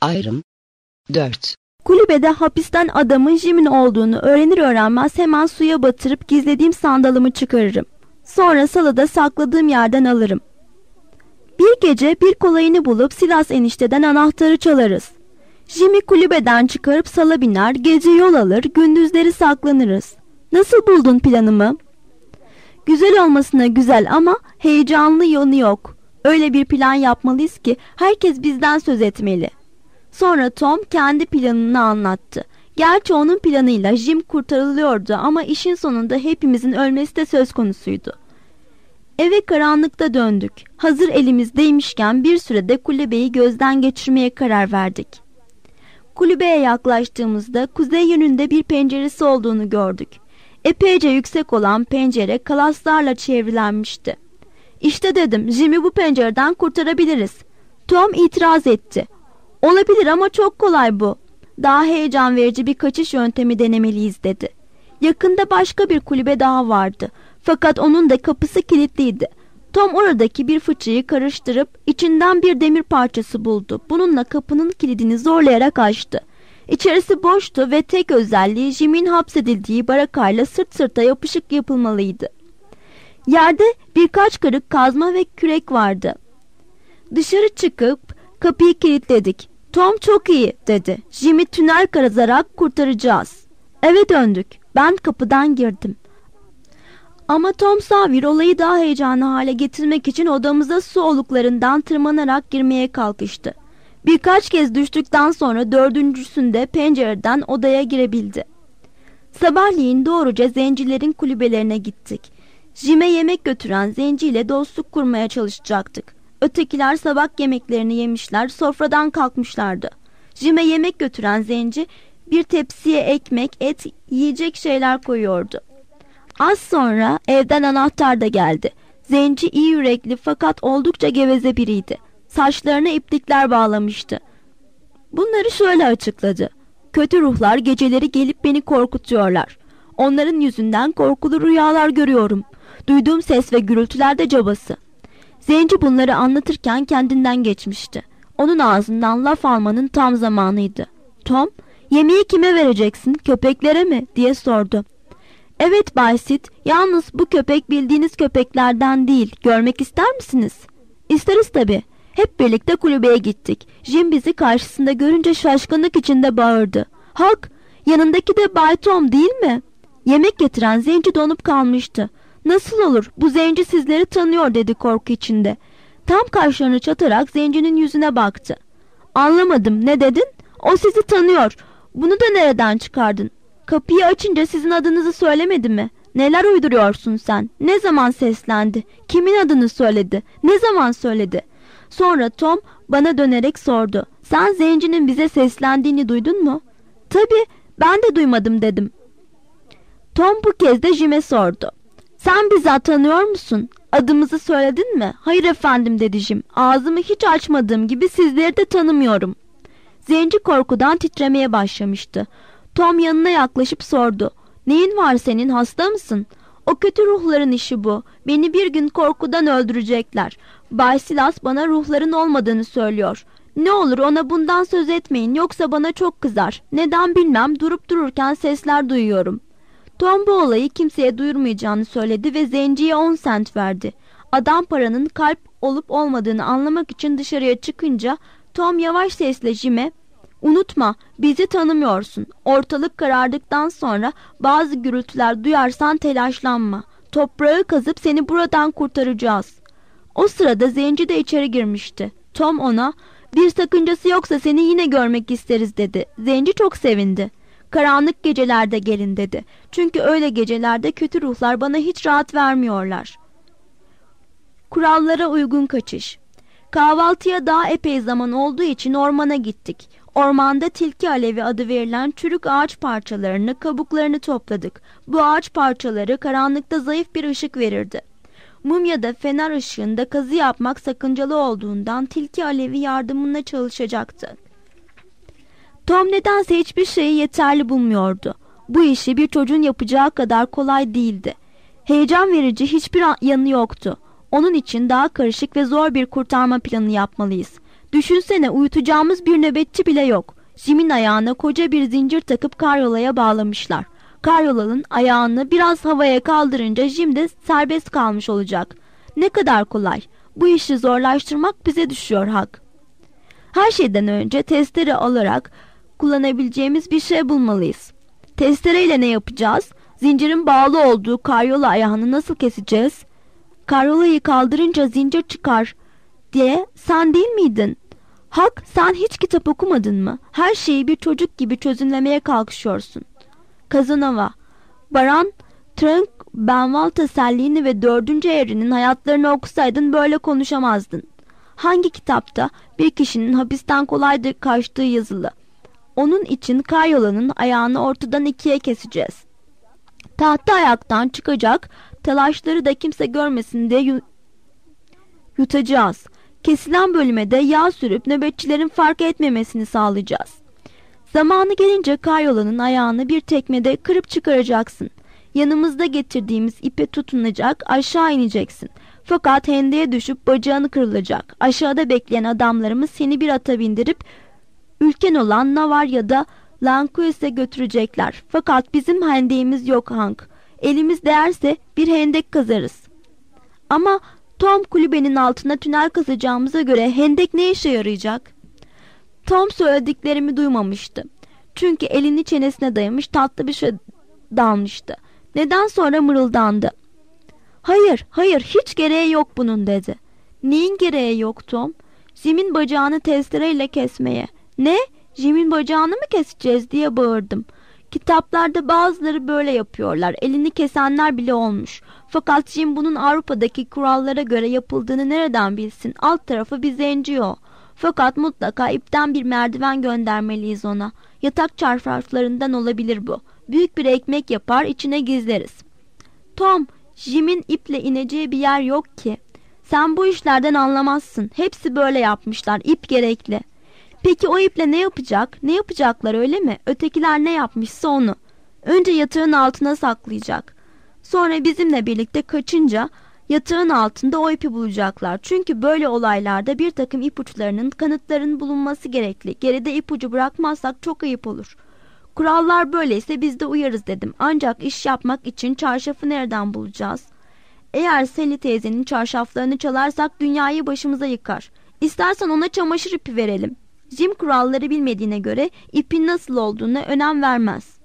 Ayrım 4. Kulübede hapisten adamın Jim'in olduğunu öğrenir öğrenmez hemen suya batırıp gizlediğim sandalımı çıkarırım. Sonra salada sakladığım yerden alırım. Bir gece bir kolayını bulup Silas enişteden anahtarı çalarız. Jim'i kulübeden çıkarıp sala biner, gece yol alır, gündüzleri saklanırız. Nasıl buldun planımı? Güzel olmasına güzel ama heyecanlı yanı yok. Öyle bir plan yapmalıyız ki herkes bizden söz etmeli. Sonra Tom kendi planını anlattı. Gerçi onun planıyla Jim kurtarılıyordu ama işin sonunda hepimizin ölmesi de söz konusuydu. Eve karanlıkta döndük. Hazır elimizdeymişken bir sürede kulübeyi gözden geçirmeye karar verdik. Kulübeye yaklaştığımızda kuzey yönünde bir penceresi olduğunu gördük. Epeyce yüksek olan pencere kalaslarla çevrilenmişti. İşte dedim, Jim'i bu pencereden kurtarabiliriz. Tom itiraz etti. Olabilir ama çok kolay bu. Daha heyecan verici bir kaçış yöntemi denemeliyiz dedi. Yakında başka bir kulübe daha vardı. Fakat onun da kapısı kilitliydi. Tom oradaki bir fıçıyı karıştırıp içinden bir demir parçası buldu. Bununla kapının kilidini zorlayarak açtı. İçerisi boştu ve tek özelliği Jim'in hapsedildiği barakayla sırt sırta yapışık yapılmalıydı. Yerde birkaç kırık kazma ve kürek vardı. Dışarı çıkıp kapıyı kilitledik. Tom çok iyi dedi. Jim'i tünel kazarak kurtaracağız. Eve döndük. Ben kapıdan girdim. Ama Tom Sawyer olayı daha heyecanlı hale getirmek için odamıza su oluklarından tırmanarak girmeye kalkıştı. Birkaç kez düştükten sonra dördüncüsünde pencereden odaya girebildi. Sabahleyin doğruca zencilerin kulübelerine gittik. Jim'e yemek götüren zenciyle dostluk kurmaya çalışacaktık. Ötekiler sabah yemeklerini yemişler, sofradan kalkmışlardı. Jim'e yemek götüren zenci bir tepsiye ekmek, et, yiyecek şeyler koyuyordu. Az sonra evden anahtar da geldi. Zenci iyi yürekli fakat oldukça geveze biriydi. Saçlarına iplikler bağlamıştı. Bunları şöyle açıkladı. Kötü ruhlar geceleri gelip beni korkutuyorlar. Onların yüzünden korkulu rüyalar görüyorum. Duyduğum ses ve gürültüler de cabası. Zenci bunları anlatırken kendinden geçmişti. Onun ağzından laf almanın tam zamanıydı. Tom, yemeği kime vereceksin, köpeklere mi diye sordu. Evet Bay Sid, yalnız bu köpek bildiğiniz köpeklerden değil. Görmek ister misiniz? İsteriz tabii. Hep birlikte kulübeye gittik. Jim bizi karşısında görünce şaşkınlık içinde bağırdı. Hak, yanındaki de Bay Tom değil mi? Yemek getiren zenci donup kalmıştı. Nasıl olur, bu zenci sizleri tanıyor dedi korku içinde. Tam kaşlarını çatarak zencinin yüzüne baktı. Anlamadım, ne dedin? O sizi tanıyor. Bunu da nereden çıkardın? Kapıyı açınca sizin adınızı söylemedi mi? Neler uyduruyorsun sen? Ne zaman seslendi? Kimin adını söyledi? Ne zaman söyledi? Sonra Tom bana dönerek sordu. Sen zencinin bize seslendiğini duydun mu? Tabii, ben de duymadım dedim. Tom bu kez de Jim'e sordu. Sen bizi tanıyor musun? Adımızı söyledin mi? Hayır efendim dedi Jim. Ağzımı hiç açmadığım gibi sizleri de tanımıyorum. Zenci korkudan titremeye başlamıştı. Tom yanına yaklaşıp sordu. Neyin var senin, hasta mısın? O kötü ruhların işi bu. Beni bir gün korkudan öldürecekler. Bay Silas bana ruhların olmadığını söylüyor. Ne olur ona bundan söz etmeyin yoksa bana çok kızar. Neden bilmem durup dururken sesler duyuyorum. Tom bu olayı kimseye duyurmayacağını söyledi ve zenciye 10 sent verdi. Adam paranın kalp olup olmadığını anlamak için dışarıya çıkınca Tom yavaş sesle Jim'e unutma bizi tanımıyorsun. Ortalık karardıktan sonra bazı gürültüler duyarsan telaşlanma. Toprağı kazıp seni buradan kurtaracağız. O sırada zenci de içeri girmişti. Tom ona bir sakıncası yoksa seni yine görmek isteriz dedi. Zenci çok sevindi. Karanlık gecelerde gelin dedi. Çünkü öyle gecelerde kötü ruhlar bana hiç rahat vermiyorlar. Kurallara uygun kaçış. Kahvaltıya daha epey zaman olduğu için ormana gittik. Ormanda tilki alevi adı verilen çürük ağaç parçalarını, kabuklarını topladık. Bu ağaç parçaları karanlıkta zayıf bir ışık verirdi. Mum ya da fener ışığında kazı yapmak sakıncalı olduğundan tilki alevi yardımına çalışacaktı. Tom nedense hiçbir şeyi yeterli bulmuyordu. Bu işi bir çocuğun yapacağı kadar kolay değildi. Heyecan verici hiçbir yanı yoktu. Onun için daha karışık ve zor bir kurtarma planı yapmalıyız. Düşünsene, uyutacağımız bir nöbetçi bile yok. Jim'in ayağına koca bir zincir takıp karyolaya bağlamışlar. Karyolanın ayağını biraz havaya kaldırınca Jim de serbest kalmış olacak. Ne kadar kolay. Bu işi zorlaştırmak bize düşüyor Hak. Her şeyden önce testere alarak kullanabileceğimiz bir şey bulmalıyız. Testereyle ne yapacağız? Zincirin bağlı olduğu karyola ayağını nasıl keseceğiz? Karyolayı kaldırınca zincir çıkar diye sen değil miydin? Hak, sen hiç kitap okumadın mı? Her şeyi bir çocuk gibi çözümlemeye kalkışıyorsun. Kazanova, Baran Trunk, Benval Tasellini ve 4. Evrenin hayatlarını okusaydın böyle konuşamazdın. Hangi kitapta bir kişinin hapisten kolayca kaçtığı yazılı? Onun için karyolanın ayağını ortadan ikiye keseceğiz. Tahta ayaktan çıkacak, talaşları da kimse görmesin diye yutacağız. Kesilen bölüme de yağ sürüp nöbetçilerin fark etmemesini sağlayacağız. Zamanı gelince karyolanın ayağını bir tekmede kırıp çıkaracaksın. Yanımızda getirdiğimiz ipe tutunacak, aşağı ineceksin. Fakat hendeye düşüp bacağını kırılacak. Aşağıda bekleyen adamlarımız seni bir ata bindirip ülken olan Navar ya da Lankues'e götürecekler. Fakat bizim hendeğimiz yok Hank. Elimiz değerse bir hendek kazarız. Ama Tom, kulübenin altına tünel kazacağımıza göre hendek ne işe yarayacak? Tom söylediklerimi duymamıştı. Çünkü elini çenesine dayamış tatlı bir şey dalmıştı. Neden sonra mırıldandı. Hayır, hiç gereği yok bunun dedi. Neyin gereği yok Tom? Jim'in bacağını testereyle kesmeye. Ne? Jim'in bacağını mı keseceğiz diye bağırdım. Kitaplarda bazıları böyle yapıyorlar. Elini kesenler bile olmuş. Fakat Jim bunun Avrupa'daki kurallara göre yapıldığını nereden bilsin? Alt tarafı bir zenci o. Fakat mutlaka ipten bir merdiven göndermeliyiz ona. Yatak çarşaflarından olabilir bu. Büyük bir ekmek yapar, içine gizleriz. Tom, Jim'in iple ineceği bir yer yok ki. Sen bu işlerden anlamazsın. Hepsi böyle yapmışlar. İp gerekli. Peki o iple ne yapacak? Ne yapacaklar, öyle mi? Ötekiler ne yapmışsa onu. Önce yatağın altına saklayacak. Sonra bizimle birlikte kaçınca yatağın altında o ipi bulacaklar. Çünkü böyle olaylarda bir takım ipuçlarının, kanıtların bulunması gerekli. Geride ipucu bırakmazsak çok ayıp olur. Kurallar böyleyse biz de uyarız dedim. Ancak iş yapmak için çarşafı nereden bulacağız? Eğer Sally teyzenin çarşaflarını çalarsak dünyayı başımıza yıkar. İstersen ona çamaşır ipi verelim. Jim kuralları bilmediğine göre ipin nasıl olduğuna önem vermez.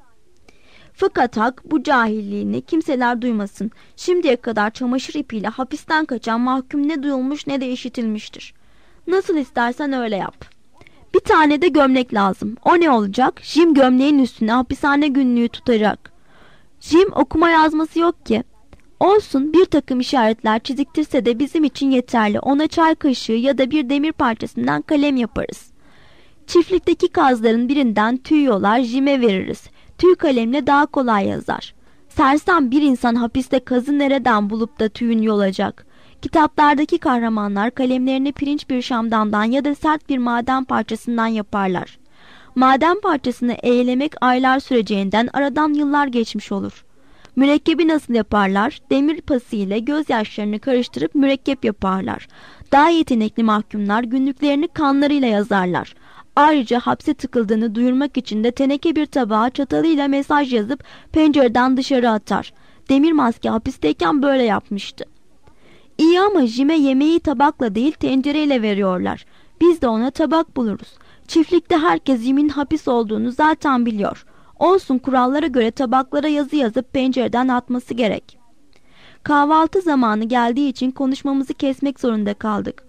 Fakat Hak, bu cahilliğini kimseler duymasın. Şimdiye kadar çamaşır ipiyle hapisten kaçan mahkum ne duyulmuş ne de işitilmiştir. Nasıl istersen öyle yap. Bir tane de gömlek lazım. O ne olacak? Jim gömleğin üstüne hapishane günlüğü tutacak. Jim okuma yazması yok ki. Olsun, bir takım işaretler çiziktirse de bizim için yeterli. Ona çay kaşığı ya da bir demir parçasından kalem yaparız. Çiftlikteki kazların birinden tüy yolar, Jim'e veririz. Tüy kalemle daha kolay yazar. Sersem bir insan hapiste kazı nereden bulup da tüyün yolacak? Kitaplardaki kahramanlar kalemlerini pirinç bir şamdandan ya da sert bir maden parçasından yaparlar. Maden parçasını eğlemek aylar süreceğinden aradan yıllar geçmiş olur. Mürekkebi nasıl yaparlar? Demir pası ile gözyaşlarını karıştırıp mürekkep yaparlar. Daha yetenekli mahkumlar günlüklerini kanlarıyla yazarlar. Ayrıca hapse tıkıldığını duyurmak için de teneke bir tabağa çatalıyla mesaj yazıp pencereden dışarı atar. Demir maske hapisteyken böyle yapmıştı. İyi ama Jim'e yemeği tabakla değil tencereyle veriyorlar. Biz de ona tabak buluruz. Çiftlikte herkes Jim'in hapis olduğunu zaten biliyor. Olsun, kurallara göre tabaklara yazı yazıp pencereden atması gerek. Kahvaltı zamanı geldiği için konuşmamızı kesmek zorunda kaldık.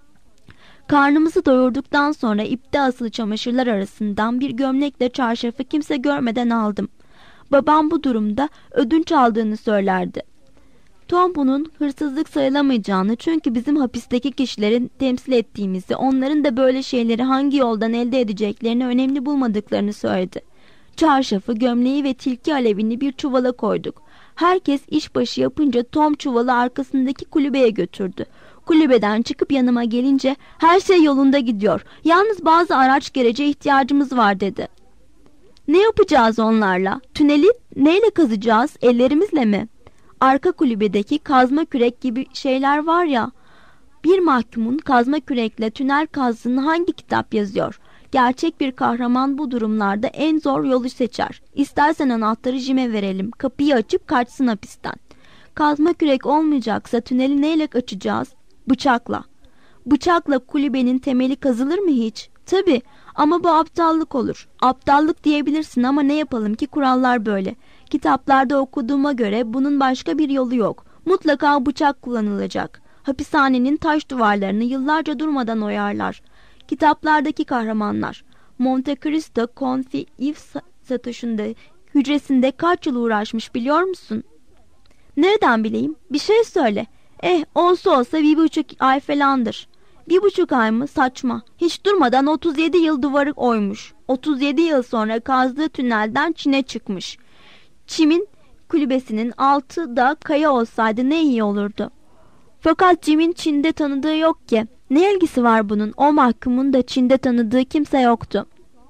Karnımızı doyurduktan sonra ipte asılı çamaşırlar arasından bir gömlekle çarşafı kimse görmeden aldım. Babam bu durumda ödünç aldığını söylerdi. Tom bunun hırsızlık sayılamayacağını, çünkü bizim hapisteki kişilerin temsil ettiğimizi, onların da böyle şeyleri hangi yoldan elde edeceklerini önemli bulmadıklarını söyledi. Çarşafı, gömleği ve tilki alevini bir çuvala koyduk. Herkes işbaşı yapınca Tom çuvalı arkasındaki kulübeye götürdü. Kulübeden çıkıp yanıma gelince her şey yolunda gidiyor. Yalnız bazı araç gerece ihtiyacımız var dedi. Ne yapacağız onlarla? Tüneli neyle kazacağız? Ellerimizle mi? Arka kulübedeki kazma kürek gibi şeyler var ya. Bir mahkumun kazma kürekle tünel kazdığını hangi kitap yazıyor? Gerçek bir kahraman bu durumlarda en zor yolu seçer. İstersen anahtarı Jim'e verelim. Kapıyı açıp kaçsın hapisten. Kazma kürek olmayacaksa tüneli neyle açacağız? Bıçakla. Bıçakla kulübenin temeli kazılır mı hiç? Tabii, ama bu aptallık olur. Aptallık diyebilirsin ama ne yapalım ki kurallar böyle. Kitaplarda okuduğuma göre bunun başka bir yolu yok. Mutlaka bıçak kullanılacak. Hapishanenin taş duvarlarını yıllarca durmadan oyarlar. Kitaplardaki kahramanlar. Monte Cristo Konfi If satışında hücresinde kaç yıl uğraşmış biliyor musun? Nereden bileyim? Bir şey söyle. Olsa 1,5 ay falandır. 1,5 ay mı? Saçma. Hiç durmadan 37 yıl duvarı oymuş. 37 yıl sonra kazdığı tünelden Çin'e çıkmış. Çim'in kulübesinin altı da kaya olsaydı ne iyi olurdu. Fakat Jim'in Çin'de tanıdığı yok ki. Ne ilgisi var bunun? O mahkumun da Çin'de tanıdığı kimse yoktu.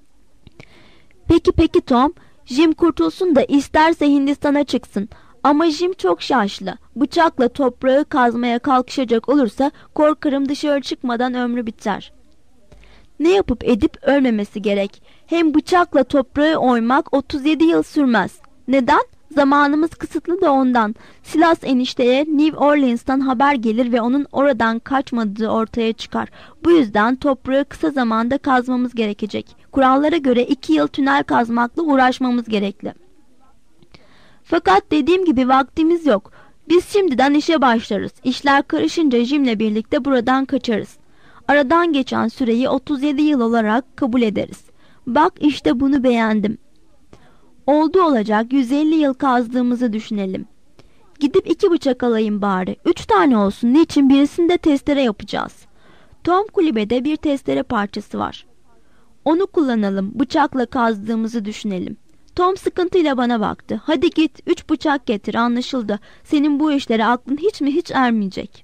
Peki Tom. Jim kurtulsun da isterse Hindistan'a çıksın. Ama Jim çok şaşlı. Bıçakla toprağı kazmaya kalkışacak olursa korkarım dışarı çıkmadan ömrü biter. Ne yapıp edip ölmemesi gerek. Hem bıçakla toprağı oymak 37 yıl sürmez. Neden? Zamanımız kısıtlı da ondan. Silas enişteye New Orleans'tan haber gelir ve onun oradan kaçmadığı ortaya çıkar. Bu yüzden toprağı kısa zamanda kazmamız gerekecek. Kurallara göre 2 yıl tünel kazmakla uğraşmamız gerekli. Fakat dediğim gibi vaktimiz yok. Biz şimdiden işe başlarız. İşler karışınca Jim'le birlikte buradan kaçarız. Aradan geçen süreyi 37 yıl olarak kabul ederiz. Bak işte bunu beğendim. Oldu olacak 150 yıl kazdığımızı düşünelim. Gidip 2 bıçak alayım bari. 3 tane olsun. Niçin? Birisinde testere yapacağız. Tom kulübede bir testere parçası var. Onu kullanalım. Bıçakla kazdığımızı düşünelim. Tom sıkıntıyla bana baktı. Hadi git 3 bıçak getir, anlaşıldı. Senin bu işlere aklın hiç ermeyecek.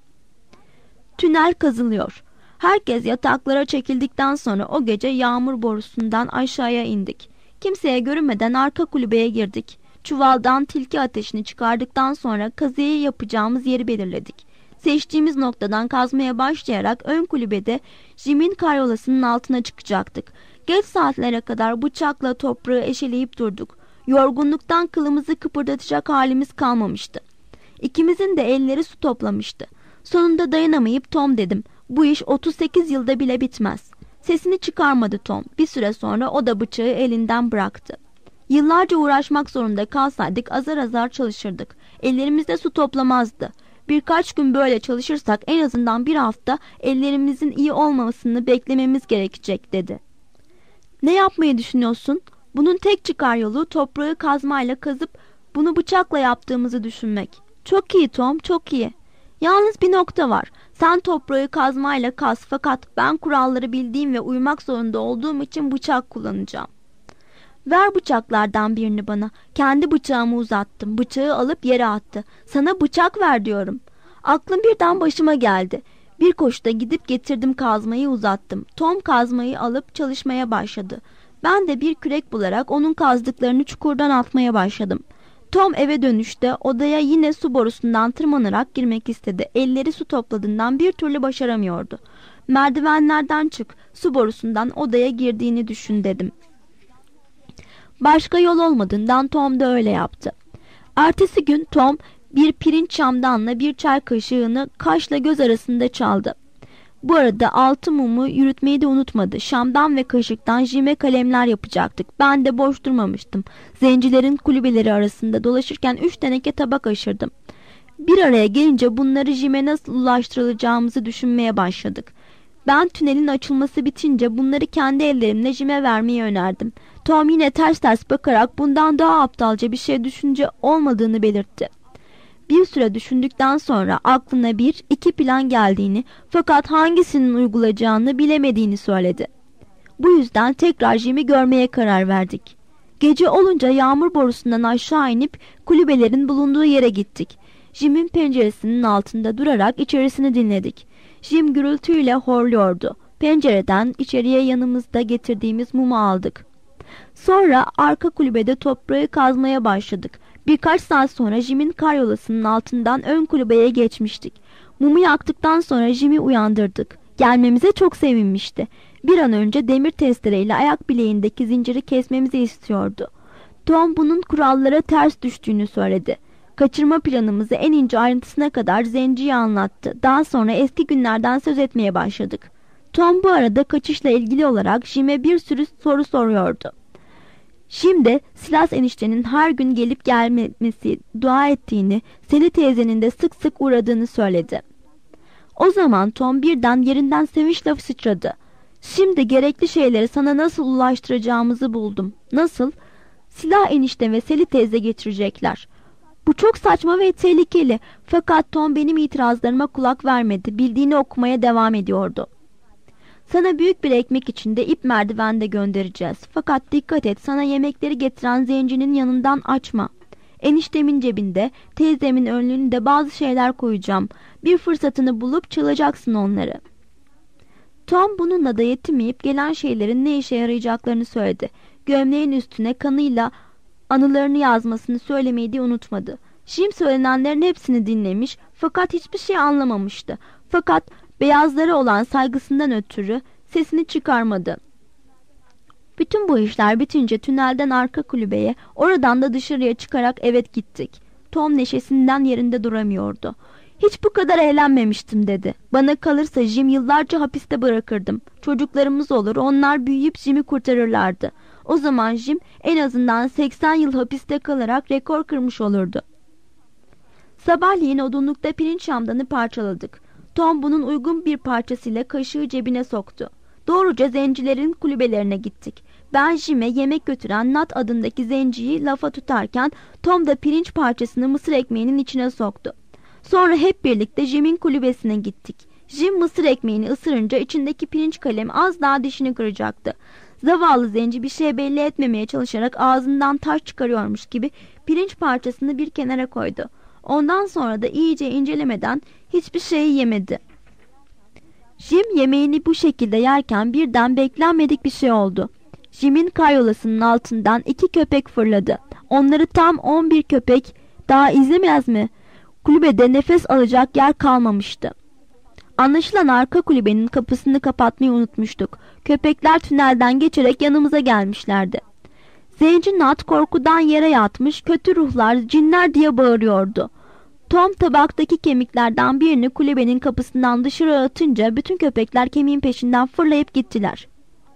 Tünel kazılıyor. Herkes yataklara çekildikten sonra o gece yağmur borusundan aşağıya indik. Kimseye görünmeden arka kulübeye girdik. Çuvaldan tilki ateşini çıkardıktan sonra kazıyı yapacağımız yeri belirledik. Seçtiğimiz noktadan kazmaya başlayarak ön kulübede Jim'in karyolasının altına çıkacaktık. Geç saatlere kadar bıçakla toprağı eşeleyip durduk. Yorgunluktan kılımızı kıpırdatacak halimiz kalmamıştı. İkimizin de elleri su toplamıştı. Sonunda dayanamayıp Tom dedim. Bu iş 38 yılda bile bitmez. Sesini çıkarmadı Tom. Bir süre sonra o da bıçağı elinden bıraktı. Yıllarca uğraşmak zorunda kalsaydık azar azar çalışırdık. Ellerimizde su toplamazdı. Birkaç gün böyle çalışırsak en azından bir hafta ellerimizin iyi olmamasını beklememiz gerekecek dedi. Ne yapmayı düşünüyorsun? Bunun tek çıkar yolu toprağı kazmayla kazıp bunu bıçakla yaptığımızı düşünmek. Çok iyi Tom, çok iyi. Yalnız bir nokta var. Sen toprağı kazmayla kaz fakat ben kuralları bildiğim ve uymak zorunda olduğum için bıçak kullanacağım. Ver bıçaklardan birini bana. Kendi bıçağımı uzattım. Bıçağı alıp yere attı. Sana bıçak ver diyorum. Aklım birden başıma geldi. Bir koşuda gidip getirdim kazmayı uzattım. Tom kazmayı alıp çalışmaya başladı. Ben de bir kürek bularak onun kazdıklarını çukurdan atmaya başladım. Tom eve dönüşte odaya yine su borusundan tırmanarak girmek istedi. Elleri su topladığından bir türlü başaramıyordu. Merdivenlerden çık, su borusundan odaya girdiğini düşün dedim. Başka yol olmadığından Tom da öyle yaptı. Ertesi gün Tom bir pirinç şamdanla bir çay kaşığını kaşla göz arasında çaldı. Bu arada 6 mumu yürütmeyi de unutmadı. Şamdan ve kaşıktan Jim'e kalemler yapacaktık. Ben de boş durmamıştım. Zencilerin kulübeleri arasında dolaşırken 3 teneke tabak aşırdım. Bir araya gelince bunları Jim'e nasıl ulaştırılacağımızı düşünmeye başladık. Ben tünelin açılması bitince bunları kendi ellerimle Jim'e vermeyi önerdim. Tom yine ters ters bakarak bundan daha aptalca bir şey düşünce olmadığını belirtti. Bir süre düşündükten sonra aklına 1-2 plan geldiğini fakat hangisinin uygulayacağını bilemediğini söyledi. Bu yüzden tekrar Jim'i görmeye karar verdik. Gece olunca yağmur borusundan aşağı inip kulübelerin bulunduğu yere gittik. Jim'in penceresinin altında durarak içerisini dinledik. Jim gürültüyle horluyordu. Pencereden içeriye yanımızda getirdiğimiz mumu aldık. Sonra arka kulübede toprağı kazmaya başladık. Birkaç saat sonra Jim'in karyolasının altından ön kulübeye geçmiştik. Mumu yaktıktan sonra Jim'i uyandırdık. Gelmemize çok sevinmişti. Bir an önce demir testereyle ayak bileğindeki zinciri kesmemizi istiyordu. Tom bunun kurallara ters düştüğünü söyledi. Kaçırma planımızı en ince ayrıntısına kadar zenciye anlattı. Daha sonra eski günlerden söz etmeye başladık. Tom bu arada kaçışla ilgili olarak Jim'e bir sürü soru soruyordu. Şimdi Silas eniştenin her gün gelip gelmesi, dua ettiğini, Sally teyzenin de sık sık uğradığını söyledi. O zaman Tom birden yerinden sevinçle sıçradı. Şimdi gerekli şeyleri sana nasıl ulaştıracağımızı buldum. Nasıl? Silah enişte ve Sally teyze getirecekler. Bu çok saçma ve tehlikeli. Fakat Tom benim itirazlarıma kulak vermedi. Bildiğini okumaya devam ediyordu. Sana büyük bir ekmek içinde ip merdiven de göndereceğiz. Fakat dikkat et, sana yemekleri getiren zencinin yanından açma. Eniştemin cebinde, teyzemin önlüğünde bazı şeyler koyacağım. Bir fırsatını bulup çalacaksın onları. Tom bununla da yetinmeyip gelen şeylerin ne işe yarayacaklarını söyledi. Gömleğin üstüne kanıyla anılarını yazmasını söylemeyi de unutmadı. Jim söylenenlerin hepsini dinlemiş fakat hiçbir şey anlamamıştı. Fakat beyazlara olan saygısından ötürü sesini çıkarmadı. Bütün bu işler bitince tünelden arka kulübeye, oradan da dışarıya çıkarak evet gittik. Tom neşesinden yerinde duramıyordu. Hiç bu kadar eğlenmemiştim dedi. Bana kalırsa Jim yıllarca hapiste bırakırdım. Çocuklarımız olur, onlar büyüyüp Jim'i kurtarırlardı. O zaman Jim en azından 80 yıl hapiste kalarak rekor kırmış olurdu. Sabahleyin odunlukta pirinç şamdanı parçaladık. Tom bunun uygun bir parçasıyla kaşığı cebine soktu. Doğruca zencilerin kulübelerine gittik. Ben Jim'e yemek götüren Nat adındaki zenciyi lafa tutarken Tom da pirinç parçasını mısır ekmeğinin içine soktu. Sonra hep birlikte Jim'in kulübesine gittik. Jim mısır ekmeğini ısırınca içindeki pirinç kalemi az daha dişini kıracaktı. Zavallı zenci bir şey belli etmemeye çalışarak ağzından taş çıkarıyormuş gibi pirinç parçasını bir kenara koydu. Ondan sonra da iyice incelemeden hiçbir şey yemedi. Jim yemeğini bu şekilde yerken birden beklenmedik bir şey oldu. Jim'in karyolasının altından 2 köpek fırladı. Onları tam 11 köpek daha izlemez mi? Kulübede nefes alacak yer kalmamıştı. Anlaşılan arka kulübenin kapısını kapatmayı unutmuştuk. Köpekler tünelden geçerek yanımıza gelmişlerdi. Zenci Nat korkudan yere yatmış, kötü ruhlar, cinler diye bağırıyordu. Tom tabaktaki kemiklerden birini kulübenin kapısından dışarı atınca bütün köpekler kemiğin peşinden fırlayıp gittiler.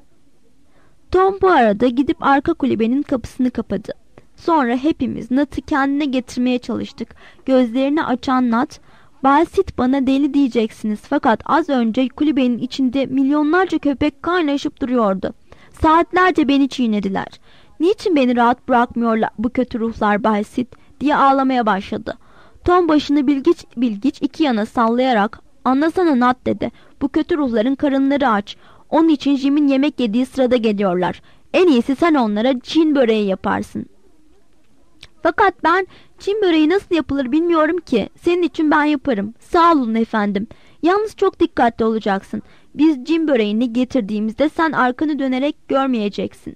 Tom bu arada gidip arka kulübenin kapısını kapadı. Sonra hepimiz Nat'ı kendine getirmeye çalıştık. Gözlerini açan Nat, "Basit, bana deli diyeceksiniz fakat az önce kulübenin içinde milyonlarca köpek kaynaşıp duruyordu. Saatlerce beni çiğnediler. Niçin beni rahat bırakmıyorlar bu kötü ruhlar Basit?" diye ağlamaya başladı. Tom başını bilgiç bilgiç iki yana sallayarak, "Anlasana Nat," dedi. "Bu kötü ruhların karınları aç. Onun için Jim'in yemek yediği sırada geliyorlar. En iyisi sen onlara Çin böreği yaparsın." "Fakat ben Çin böreği nasıl yapılır bilmiyorum ki. Senin için ben yaparım." "Sağ olun efendim. Yalnız çok dikkatli olacaksın. Biz Çin böreğini getirdiğimizde sen arkanı dönerek görmeyeceksin.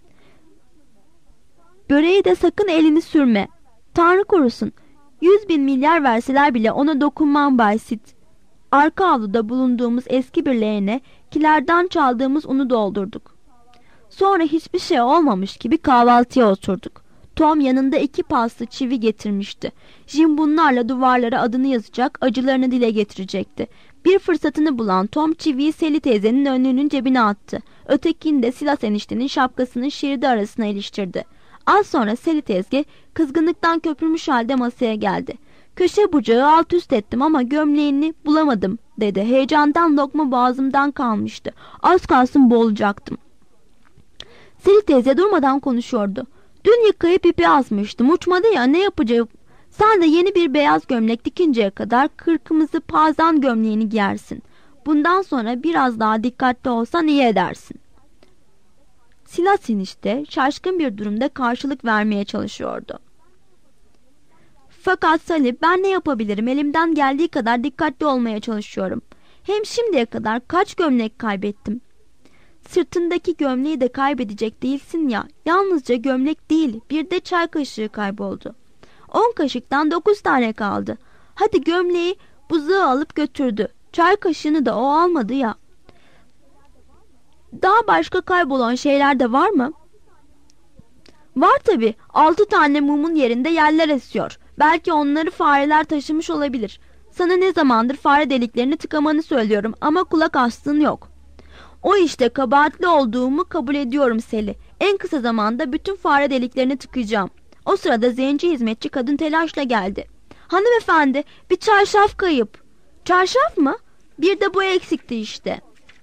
Böreği de sakın elini sürme. Tanrı korusun. 100.000 milyar verseler bile ona dokunmam Basit." Arka avluda bulunduğumuz eski bir leğene kilerden çaldığımız unu doldurduk. Sonra hiçbir şey olmamış gibi kahvaltıya oturduk. Tom yanında 2 paslı çivi getirmişti. Jim bunlarla duvarlara adını yazacak, acılarını dile getirecekti. Bir fırsatını bulan Tom çiviyi Sally teyzenin önlüğünün cebine attı. Ötekini de Silas eniştenin şapkasının şeridi arasına iliştirdi. Az sonra Sally teyze kızgınlıktan köpürmüş halde masaya geldi. "Köşe bucağı alt üst ettim ama gömleğini bulamadım," dedi. "Heyecandan lokma boğazımdan kalmıştı. Az kalsın boğulacaktım." Sally teyze durmadan konuşuyordu. "Dün yıkayıp ipi asmıştım. Uçmadı ya, ne yapacağım? Sen de yeni bir beyaz gömlek dikinceye kadar kırmızı pazan gömleğini giyersin. Bundan sonra biraz daha dikkatli olsan iyi edersin." Silas enişte şaşkın bir durumda karşılık vermeye çalışıyordu. "Fakat Sally, ben ne yapabilirim? Elimden geldiği kadar dikkatli olmaya çalışıyorum. Hem şimdiye kadar kaç gömlek kaybettim?" "Sırtındaki gömleği de kaybedecek değilsin ya. Yalnızca gömlek değil, bir de çay kaşığı kayboldu. 10 kaşıktan 9 tane kaldı. Hadi gömleği Buzağı alıp götürdü. Çay kaşığını da o almadı ya. Daha başka kaybolan şeyler de var mı? Var tabii. 6 tane mumun yerinde yerler esiyor. Belki onları fareler taşımış olabilir. Sana ne zamandır fare deliklerini tıkamanı söylüyorum ama kulak astığın yok. O işte kabahatli olduğumu kabul ediyorum Seli. En kısa zamanda bütün fare deliklerini tıkayacağım. O sırada zenci hizmetçi kadın telaşla geldi. Hanımefendi, bir çarşaf kayıp. Çarşaf mı? Bir de bu eksikti işte.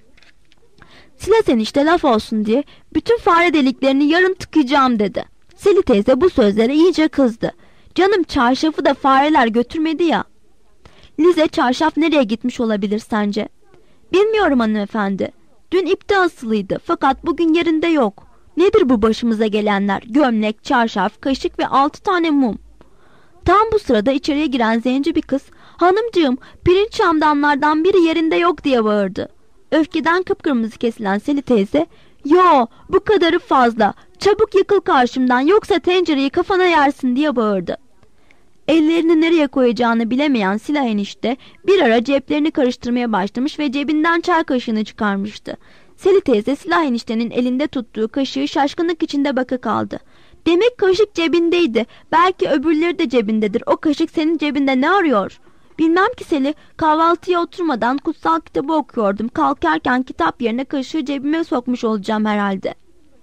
Silah enişte laf olsun diye bütün fare deliklerini yarın tıkayacağım dedi. Seli teyze bu sözlere iyice kızdı. Canım, çarşafı da fareler götürmedi ya. Lize, çarşaf nereye gitmiş olabilir sence? Bilmiyorum hanımefendi. Dün ipte asılıydı fakat bugün yerinde yok. Nedir bu başımıza gelenler? Gömlek, çarşaf, kaşık ve 6 tane mum. Tam bu sırada içeriye giren zenci bir kız, hanımcığım, pirinç şamdanlardan biri yerinde yok diye bağırdı. Öfkeden kıpkırmızı kesilen Seli teyze, yo, bu kadarı fazla, çabuk yıkıl karşımdan yoksa tencereyi kafana yersin diye bağırdı. Ellerini nereye koyacağını bilemeyen Silah enişte bir ara ceplerini karıştırmaya başlamış ve cebinden çay kaşığını çıkarmıştı. Seli teyze Silah eniştenin elinde tuttuğu kaşığı şaşkınlık içinde baka kaldı. Demek kaşık cebindeydi. Belki öbürleri de cebindedir. O kaşık senin cebinde ne arıyor? Bilmem ki Seli, kahvaltıya oturmadan kutsal kitabı okuyordum. Kalkarken kitap yerine kaşığı cebime sokmuş olacağım herhalde.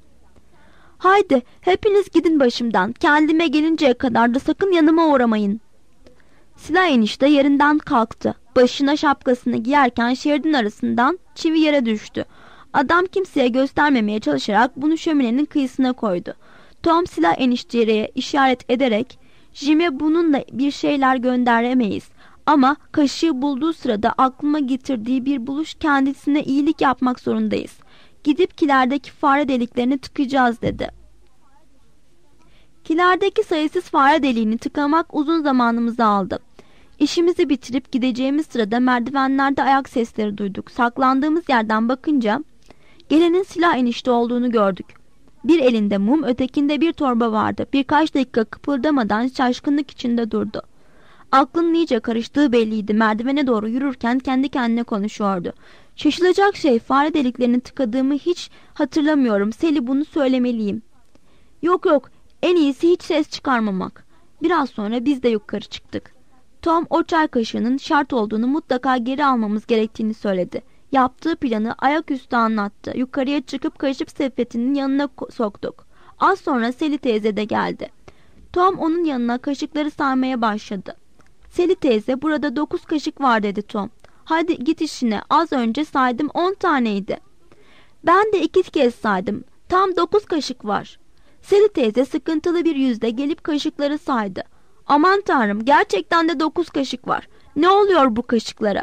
Haydi hepiniz gidin başımdan. Kendime gelinceye kadar da sakın yanıma uğramayın. Silah enişte yerinden kalktı. Başına şapkasını giyerken şeridin arasından çivi yere düştü. Adam kimseye göstermemeye çalışarak bunu şöminenin kıyısına koydu. Tom Silah enişteye işaret ederek, Jim'e bununla bir şeyler gönderemeyiz. Ama kaşığı bulduğu sırada aklıma getirdiği bir buluş, kendisine iyilik yapmak zorundayız. Gidip kilerdeki fare deliklerini tıkayacağız dedi. Kilerdeki sayısız fare deliğini tıkamak uzun zamanımızı aldı. İşimizi bitirip gideceğimiz sırada merdivenlerde ayak sesleri duyduk. Saklandığımız yerden bakınca gelenin Silah enişte olduğunu gördük. Bir elinde mum, ötekinde bir torba vardı. Birkaç dakika kıpırdamadan şaşkınlık içinde durdu. Aklının iyice karıştığı belliydi. Merdivene doğru yürürken kendi kendine konuşuyordu. Şaşılacak şey, fare deliklerini tıkadığımı hiç hatırlamıyorum. Seli, bunu söylemeliyim. Yok, en iyisi hiç ses çıkarmamak. Biraz sonra biz de yukarı çıktık. Tom o çay kaşığının şart olduğunu, mutlaka geri almamız gerektiğini söyledi. Yaptığı planı ayaküstü anlattı. Yukarıya çıkıp kaşık sepetinin yanına soktuk. Az sonra Seli teyze de geldi. Tom onun yanına kaşıkları saymaya başladı. Seli teyze, burada 9 kaşık var dedi Tom. Hadi git işine, az önce saydım 10 taneydi. Ben de 2 kez saydım. Tam 9 kaşık var. Seli teyze sıkıntılı bir yüzle gelip kaşıkları saydı. Aman tanrım, gerçekten de 9 kaşık var. Ne oluyor bu kaşıklara?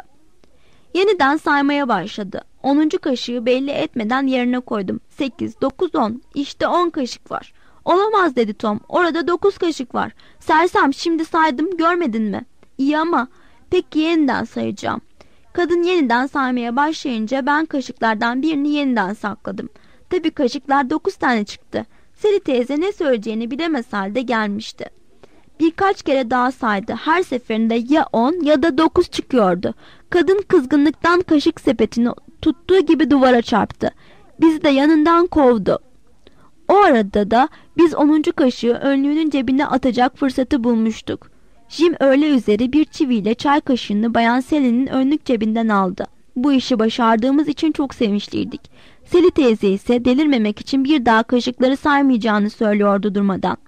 Yeniden saymaya başladı. 10. kaşığı belli etmeden yerine koydum. 8, 9, 10. İşte 10 kaşık var. Olamaz dedi Tom. Orada 9 kaşık var. Sersem, şimdi saydım, görmedin mi? İyi ama peki yeniden sayacağım. Kadın yeniden saymaya başlayınca ben kaşıklardan birini yeniden sakladım. Tabii kaşıklar 9 tane çıktı. Seli teyze ne söyleyeceğini bilemez halde gelmişti. Birkaç kere daha saydı. Her seferinde ya 10 ya da 9 çıkıyordu. Kadın kızgınlıktan kaşık sepetini tuttuğu gibi duvara çarptı. Bizi de yanından kovdu. O arada da biz 10. kaşığı önlüğünün cebine atacak fırsatı bulmuştuk. Jim öğle üzeri bir çiviyle çay kaşığını Bayan Sally'nin önlük cebinden aldı. Bu işi başardığımız için çok sevinçliydik. Sally teyze ise delirmemek için bir daha kaşıkları saymayacağını söylüyordu durmadan.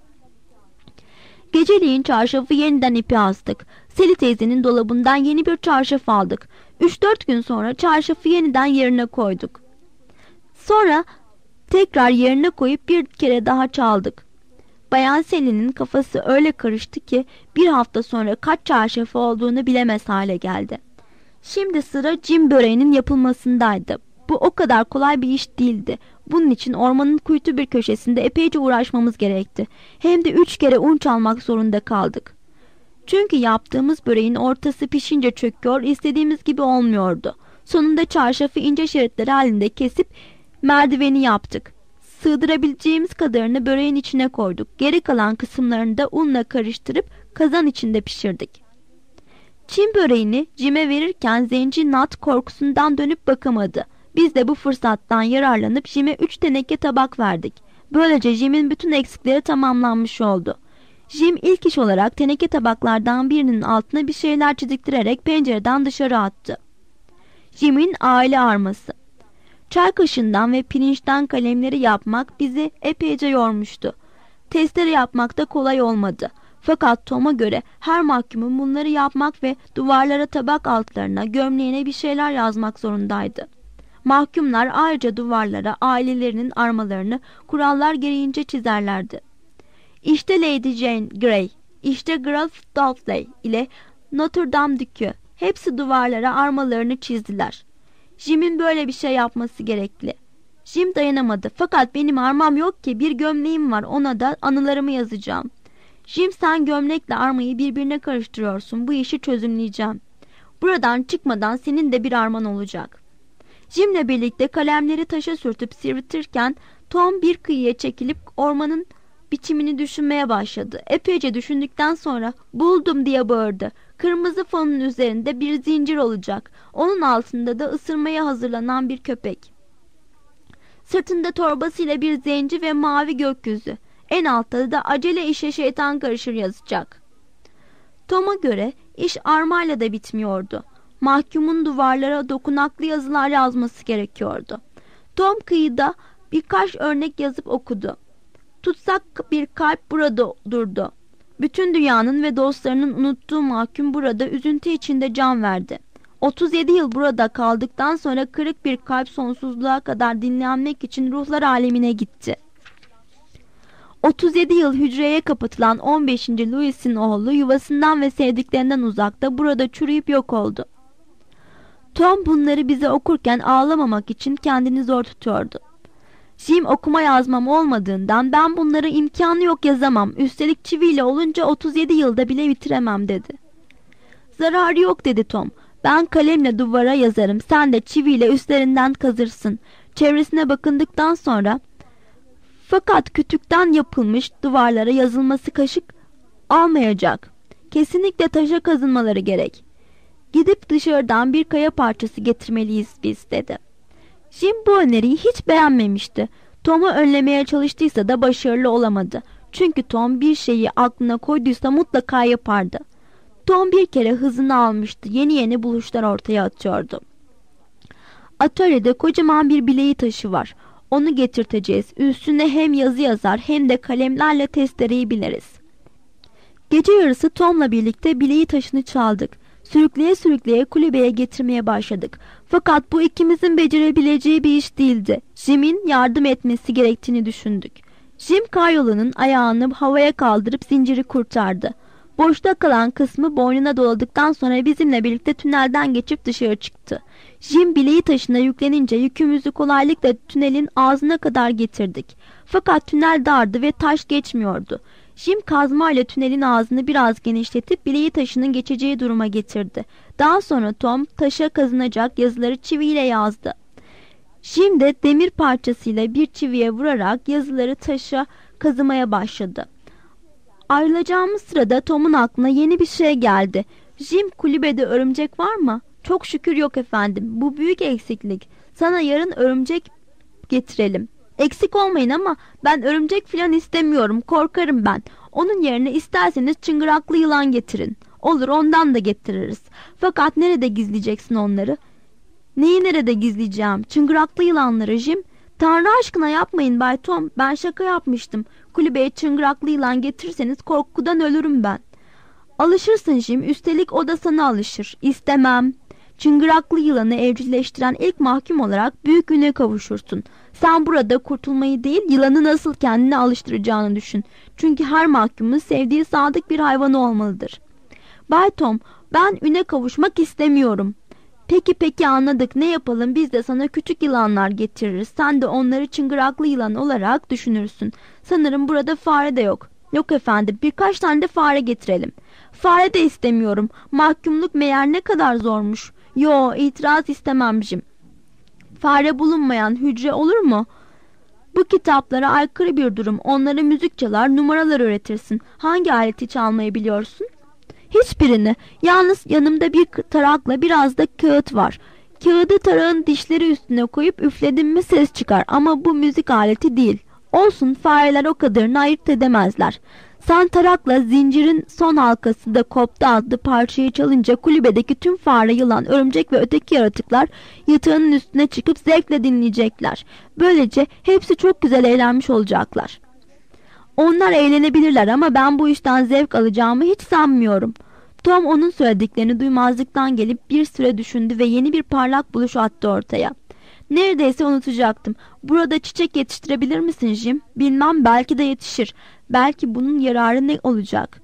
Geceliğin çarşafı yeniden ipe astık. Sally teyzenin dolabından yeni bir çarşaf aldık. 3-4 gün sonra çarşafı yeniden yerine koyduk. Sonra tekrar yerine koyup bir kere daha çaldık. Bayan Sally'nin kafası öyle karıştı ki bir hafta sonra kaç çarşafı olduğunu bilemez hale geldi. Şimdi sıra cin böreğinin yapılmasındaydı. Bu o kadar kolay bir iş değildi. Bunun için ormanın kuytu bir köşesinde epeyce uğraşmamız gerekti. Hem de 3 kere un çalmak zorunda kaldık. Çünkü yaptığımız böreğin ortası pişince çöküyor, istediğimiz gibi olmuyordu. Sonunda çarşafı ince şeritler halinde kesip merdiveni yaptık. Sığdırabileceğimiz kadarını böreğin içine koyduk. Geri kalan kısımlarını da unla karıştırıp kazan içinde pişirdik. Çin böreğini Jim'e verirken zenci Nat korkusundan dönüp bakamadı. Biz de bu fırsattan yararlanıp Jim'e 3 teneke tabak verdik. Böylece Jim'in bütün eksikleri tamamlanmış oldu. Jim ilk iş olarak teneke tabaklardan birinin altına bir şeyler çiziktirerek pencereden dışarı attı. Jim'in aile arması. Çay kaşığından ve pirinçten kalemleri yapmak bizi epeyce yormuştu. Testere yapmak da kolay olmadı. Fakat Tom'a göre her mahkumun bunları yapmak ve duvarlara, tabak altlarına, gömleğine bir şeyler yazmak zorundaydı. Mahkumlar ayrıca duvarlara ailelerinin armalarını kurallar gereğince çizerlerdi. İşte Lady Jane Grey, işte Graf Dudley ile Notre Dame Dükü, hepsi duvarlara armalarını çizdiler. Jim'in böyle bir şey yapması gerekli. Jim dayanamadı. Fakat benim armam yok ki, bir gömleğim var, ona da anılarımı yazacağım. Jim, sen gömlekle armayı birbirine karıştırıyorsun, bu işi çözümleyeceğim. Buradan çıkmadan senin de bir arman olacak. Jim'le birlikte kalemleri taşa sürtüp sivritirken Tom bir kıyıya çekilip ormanın biçimini düşünmeye başladı. Epeyce düşündükten sonra buldum diye bağırdı. Kırmızı fonun üzerinde bir zincir olacak. Onun altında da ısırmaya hazırlanan bir köpek. Sırtında torbasıyla bir zenci ve mavi gökyüzü. En altta da acele işe şeytan karışır yazacak. Tom'a göre iş armayla da bitmiyordu. Mahkumun duvarlara dokunaklı yazılar yazması gerekiyordu. Tom kıyıda birkaç örnek yazıp okudu. Tutsak bir kalp burada durdu. Bütün dünyanın ve dostlarının unuttuğu mahkum burada üzüntü içinde can verdi. 37 yıl burada kaldıktan sonra kırık bir kalp sonsuzluğa kadar dinlenmek için ruhlar alemine gitti. 37 yıl hücreye kapatılan 15. Louis'in oğlu yuvasından ve sevdiklerinden uzakta burada çürüyüp yok oldu. Tom bunları bize okurken ağlamamak için kendini zor tutuyordu. Jim, okuma yazmam olmadığından ben bunları imkanı yok yazamam. Üstelik çiviyle olunca 37 yılda bile bitiremem dedi. Zararı yok dedi Tom. Ben kalemle duvara yazarım. Sen de çiviyle üstlerinden kazırsın. Çevresine bakındıktan sonra fakat kütükten yapılmış duvarlara yazılması kaşık almayacak. Kesinlikle taşa kazınmaları gerek. Gidip dışarıdan bir kaya parçası getirmeliyiz biz dedi. Jim bu öneriyi hiç beğenmemişti. Tom'u önlemeye çalıştıysa da başarılı olamadı. Çünkü Tom bir şeyi aklına koyduysa mutlaka yapardı. Tom bir kere hızını almıştı. Yeni buluşlar ortaya atıyordu. Atölyede kocaman bir bileği taşı var. Onu getirteceğiz. Üstüne hem yazı yazar hem de kalemlerle testereyi biliriz. Gece yarısı Tom'la birlikte bileği taşını çaldık. Sürükleye sürükleye kulübeye getirmeye başladık. Fakat bu ikimizin becerebileceği bir iş değildi. Jim'in yardım etmesi gerektiğini düşündük. Jim karyolunun ayağını havaya kaldırıp zinciri kurtardı. Boşta kalan kısmı boynuna doladıktan sonra bizimle birlikte tünelden geçip dışarı çıktı. Jim bileği taşına yüklenince yükümüzü kolaylıkla tünelin ağzına kadar getirdik. Fakat tünel dardı ve taş geçmiyordu. Jim kazmayla tünelin ağzını biraz genişletip bileği taşının geçeceği duruma getirdi. Daha sonra Tom taşa kazınacak yazıları çiviyle yazdı. Jim de demir parçasıyla bir çiviye vurarak yazıları taşa kazımaya başladı. Ayrılacağımız sırada Tom'un aklına yeni bir şey geldi. Jim, kulübede örümcek var mı? Çok şükür yok efendim. Bu büyük eksiklik. Sana yarın örümcek getirelim. Eksik olmayın ama ben örümcek filan istemiyorum. Korkarım ben. Onun yerine isterseniz çıngıraklı yılan getirin. Olur, ondan da getiririz. Fakat nerede gizleyeceksin onları? Neyi nerede gizleyeceğim? Çıngıraklı yılanları Jim. Tanrı aşkına yapmayın Bay Tom. Ben şaka yapmıştım. Kulübeye çıngıraklı yılan getirirseniz korkudan ölürüm ben. Alışırsın Jim. Üstelik o da sana alışır. İstemem. Çıngıraklı yılanı evcilleştiren ilk mahkum olarak büyük üne kavuşursun. Sen burada kurtulmayı değil, yılanı nasıl kendine alıştıracağını düşün. Çünkü her mahkumun sevdiği sadık bir hayvanı olmalıdır. Bay Tom, ben üne kavuşmak istemiyorum. Peki anladık, ne yapalım, biz de sana küçük yılanlar getiririz. Sen de onları çıngıraklı yılan olarak düşünürsün. Sanırım burada fare de yok. Yok efendim, birkaç tane de fare getirelim. Fare de istemiyorum. Mahkumluk meğer ne kadar zormuş. Yo, itiraz istemem Jim. Fare bulunmayan hücre olur mu? Bu kitaplara aykırı bir durum. Onlara müzik çalar, numaralar öğretirsin. Hangi aleti çalmayı biliyorsun? Hiçbirini. Yalnız yanımda bir tarakla biraz da kağıt var. Kağıdı tarağın dişleri üstüne koyup üfledim mi ses çıkar ama bu müzik aleti değil. Olsun, fareler o kadarını ayırt edemezler. Sen tarakla zincirin son halkası da koptu adlı parçayı çalınca kulübedeki tüm fare, yılan, örümcek ve öteki yaratıklar yatağının üstüne çıkıp zevkle dinleyecekler. Böylece hepsi çok güzel eğlenmiş olacaklar. Onlar eğlenebilirler ama ben bu işten zevk alacağımı hiç sanmıyorum. Tom onun söylediklerini duymazlıktan gelip bir süre düşündü ve yeni bir parlak buluş attı ortaya. Neredeyse unutacaktım. Burada çiçek yetiştirebilir misin Jim? Bilmem, belki de yetişir. Belki bunun yararı ne olacak?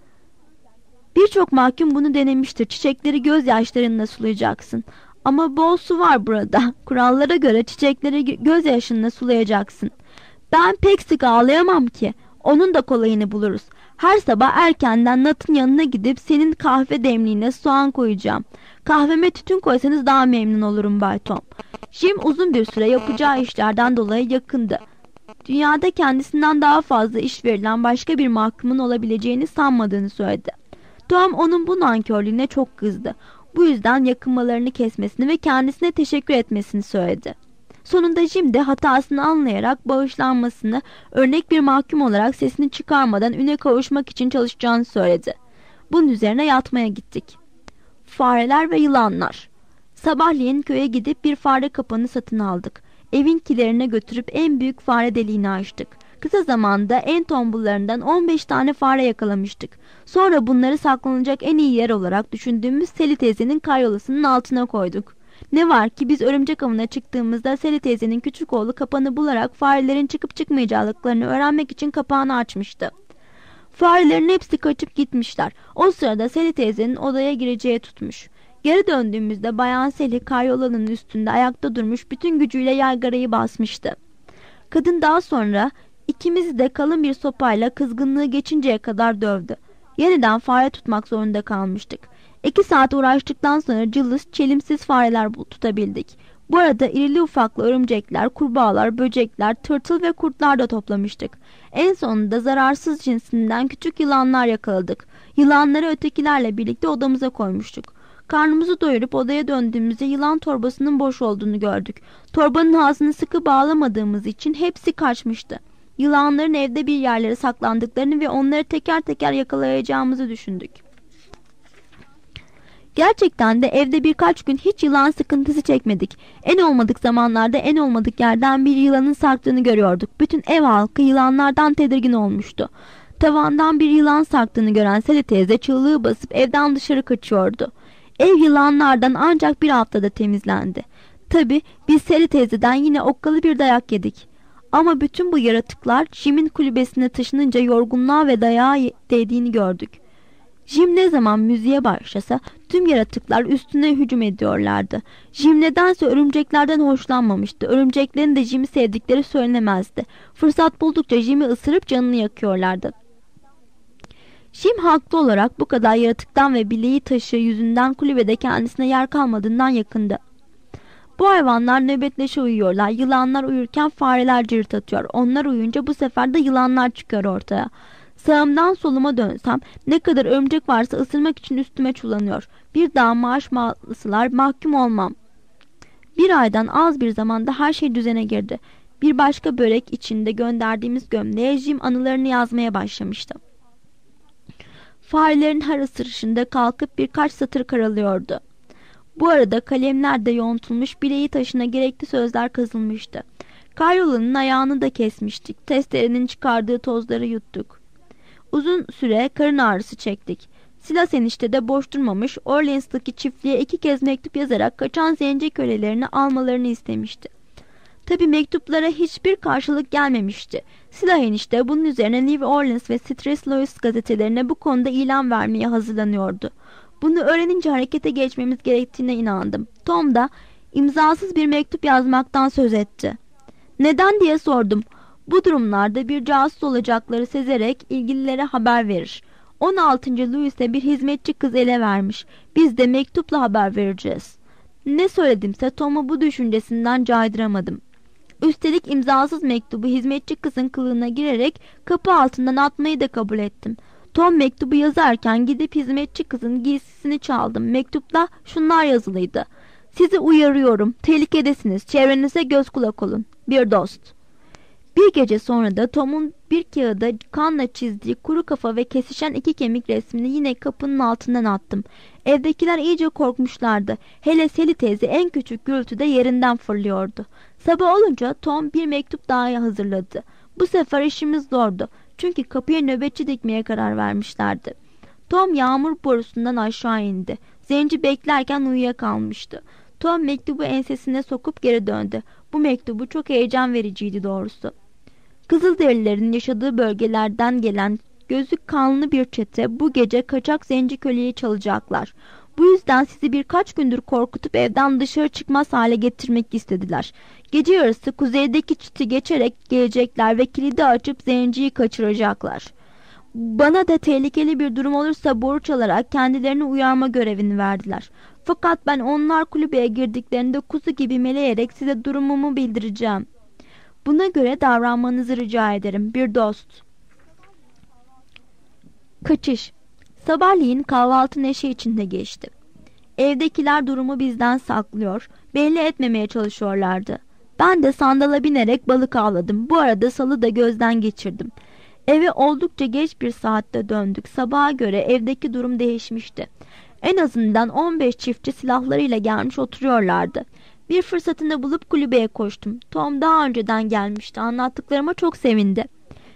Birçok mahkum bunu denemiştir. Çiçekleri gözyaşlarınla sulayacaksın. Ama bol su var burada. Kurallara göre çiçekleri gözyaşınla sulayacaksın. Ben pek sık ağlayamam ki. Onun da kolayını buluruz. Her sabah erkenden Nat'ın yanına gidip senin kahve demliğine soğan koyacağım. Kahveme tütün koysanız daha memnun olurum Bay Tom. Jim uzun bir süre yapacağı işlerden dolayı yakındı. Dünyada kendisinden daha fazla iş verilen başka bir mahkumun olabileceğini sanmadığını söyledi. Tom onun bu nankörlüğüne çok kızdı. Bu yüzden yakınmalarını kesmesini ve kendisine teşekkür etmesini söyledi. Sonunda Jim de hatasını anlayarak bağışlanmasını, örnek bir mahkum olarak sesini çıkarmadan üne kavuşmak için çalışacağını söyledi. Bunun üzerine yatmaya gittik. Fareler ve yılanlar. Sabahleyin köye gidip bir fare kapanı satın aldık. Evin kilerine götürüp en büyük fare deliğini açtık. Kısa zamanda en tombullarından 15 tane fare yakalamıştık. Sonra bunları saklanacak en iyi yer olarak düşündüğümüz Sally teyzenin karyolasının altına koyduk. Ne var ki biz örümcek avına çıktığımızda Sally teyzenin küçük oğlu kapanı bularak farelerin çıkıp çıkmayacaklarını öğrenmek için kapağını açmıştı. Farelerin hepsi kaçıp gitmişler. O sırada Sally teyzenin odaya gireceği tutmuş. Geri döndüğümüzde Bayan Sally karyolanın üstünde ayakta durmuş, bütün gücüyle yaygarayı basmıştı. Kadın daha sonra ikimizi de kalın bir sopayla kızgınlığı geçinceye kadar dövdü. Yeniden fare tutmak zorunda kalmıştık. 2 saat uğraştıktan sonra cılız, çelimsiz fareler tutabildik. Bu arada irili ufaklı örümcekler, kurbağalar, böcekler, tırtıl ve kurtlar da toplamıştık. En sonunda zararsız cinsinden küçük yılanlar yakaladık. Yılanları ötekilerle birlikte odamıza koymuştuk. Karnımızı doyurup odaya döndüğümüzde yılan torbasının boş olduğunu gördük. Torbanın ağzını sıkı bağlamadığımız için hepsi kaçmıştı. Yılanların evde bir yerlere saklandıklarını ve onları teker teker yakalayacağımızı düşündük. Gerçekten de evde birkaç gün hiç yılan sıkıntısı çekmedik. En olmadık zamanlarda en olmadık yerden bir yılanın sarktığını görüyorduk. Bütün ev halkı yılanlardan tedirgin olmuştu. Tavandan bir yılan sarktığını gören Sally teyze çığlığı basıp evden dışarı kaçıyordu. Ev yılanlardan ancak bir haftada temizlendi. Tabii biz Sally teyzeden yine okkalı bir dayak yedik. Ama bütün bu yaratıklar Jim'in kulübesine taşınınca yorgunluğa ve dayağa değdiğini gördük. Jim ne zaman müziğe başlasa tüm yaratıklar üstüne hücum ediyorlardı. Jim nedense örümceklerden hoşlanmamıştı. Örümceklerin de Jim'i sevdikleri söylenemezdi. Fırsat buldukça Jim'i ısırıp canını yakıyorlardı. Jim haklı olarak bu kadar yaratıktan ve bileği taşı yüzünden kulübede kendisine yer kalmadığından yakındı. Bu hayvanlar nöbetleşe uyuyorlar. Yılanlar uyurken fareler cırt atıyor. Onlar uyuyunca bu sefer de yılanlar çıkıyor ortaya. Sağımdan soluma dönsem ne kadar örümcek varsa ısırmak için üstüme çullanıyor. Bir daha maaş alsalar mahkum olmam. Bir aydan az bir zamanda her şey düzene girdi. Bir başka börek içinde gönderdiğimiz gömleğe Jim anılarını yazmaya başlamıştı. Farelerin her ısırışında kalkıp birkaç satır karalıyordu. Bu arada kalemler de yontulmuş, bileği taşına gerekli sözler kazılmıştı. Karyolanın ayağını da kesmiştik. Testerenin çıkardığı tozları yuttuk. Uzun süre karın ağrısı çektik. Silas enişte de boş durmamış, Orleans'taki çiftliğe 2 kez mektup yazarak kaçan zenci kölelerini almalarını istemişti. Tabii mektuplara hiçbir karşılık gelmemişti. Silas enişte bunun üzerine New Orleans ve St. Louis gazetelerine bu konuda ilan vermeye hazırlanıyordu. Bunu öğrenince harekete geçmemiz gerektiğine inandım. Tom da imzasız bir mektup yazmaktan söz etti. Neden diye sordum. Bu durumlarda bir casus olacakları sezerek ilgililere haber verir. 16. Louis'e bir hizmetçi kız ele vermiş. Biz de mektupla haber vereceğiz. Ne söyledimse Tom'u bu düşüncesinden caydıramadım. Üstelik imzasız mektubu hizmetçi kızın kılığına girerek kapı altından atmayı da kabul ettim. Tom mektubu yazarken gidip hizmetçi kızın giysisini çaldım. Mektupta şunlar yazılıydı: "Sizi uyarıyorum. Tehlikedesiniz. Çevrenize göz kulak olun. Bir dost." Bir gece sonra da Tom'un bir kağıda kanla çizdiği kuru kafa ve kesişen iki kemik resmini yine kapının altından attım. Evdekiler iyice korkmuşlardı. Hele Seli teyze en küçük gürültüde yerinden fırlıyordu. Sabah olunca Tom bir mektup daha hazırladı. Bu sefer işimiz zordu. Çünkü kapıya nöbetçi dikmeye karar vermişlerdi. Tom yağmur borusundan aşağı indi. Zenci beklerken uyuyakalmıştı. Tom mektubu ensesine sokup geri döndü. Bu mektubu çok heyecan vericiydi doğrusu. Kızılderililerin yaşadığı bölgelerden gelen gözü kanlı bir çete bu gece kaçak zenci köleyi çalacaklar. Bu yüzden sizi birkaç gündür korkutup evden dışarı çıkmaz hale getirmek istediler. Gece yarısı kuzeydeki çiti geçerek gelecekler ve kilidi açıp zenciyi kaçıracaklar. Bana da tehlikeli bir durum olursa boru çalarak kendilerini uyarma görevini verdiler. Fakat ben onlar kulübeye girdiklerinde kuzu gibi meleyerek size durumumu bildireceğim. Buna göre davranmanızı rica ederim, bir dost. Kaçış. Sabahleyin kahvaltı neşe içinde geçti. Evdekiler durumu bizden saklıyor, belli etmemeye çalışıyorlardı. Ben de sandala binerek balık avladım. Bu arada salı da gözden geçirdim. Eve oldukça geç bir saatte döndük. Sabaha göre evdeki durum değişmişti. En azından 15 çiftçi silahlarıyla gelmiş oturuyorlardı. Bir fırsatını bulup kulübeye koştum. Tom daha önceden gelmişti. Anlattıklarıma çok sevindi.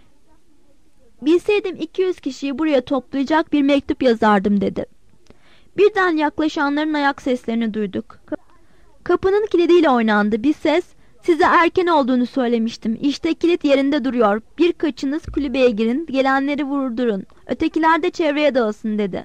"Bilseydim 200 kişiyi buraya toplayacak bir mektup yazardım," dedi. Birden yaklaşanların ayak seslerini duyduk. Kapının kilidiyle oynandı. Bir ses, "Size erken olduğunu söylemiştim. İşte kilit yerinde duruyor. Birkaçınız kulübeye girin, gelenleri vurdurun. Ötekiler de çevreye dağılsın," dedi.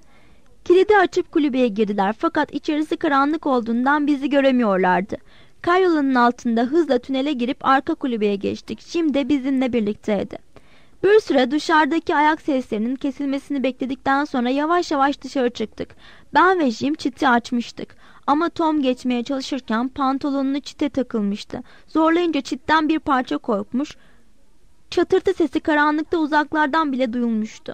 Kilidi açıp kulübeye girdiler fakat içerisi karanlık olduğundan bizi göremiyorlardı. Karyolanın altında hızla tünele girip arka kulübeye geçtik. Şimdi bizimle birlikteydi. Bir süre dışarıdaki ayak seslerinin kesilmesini bekledikten sonra yavaş yavaş dışarı çıktık. Ben ve Jim çiti açmıştık. Ama Tom geçmeye çalışırken pantolonunu çite takılmıştı. Zorlayınca çitten bir parça korkmuş. Çatırtı sesi karanlıkta uzaklardan bile duyulmuştu.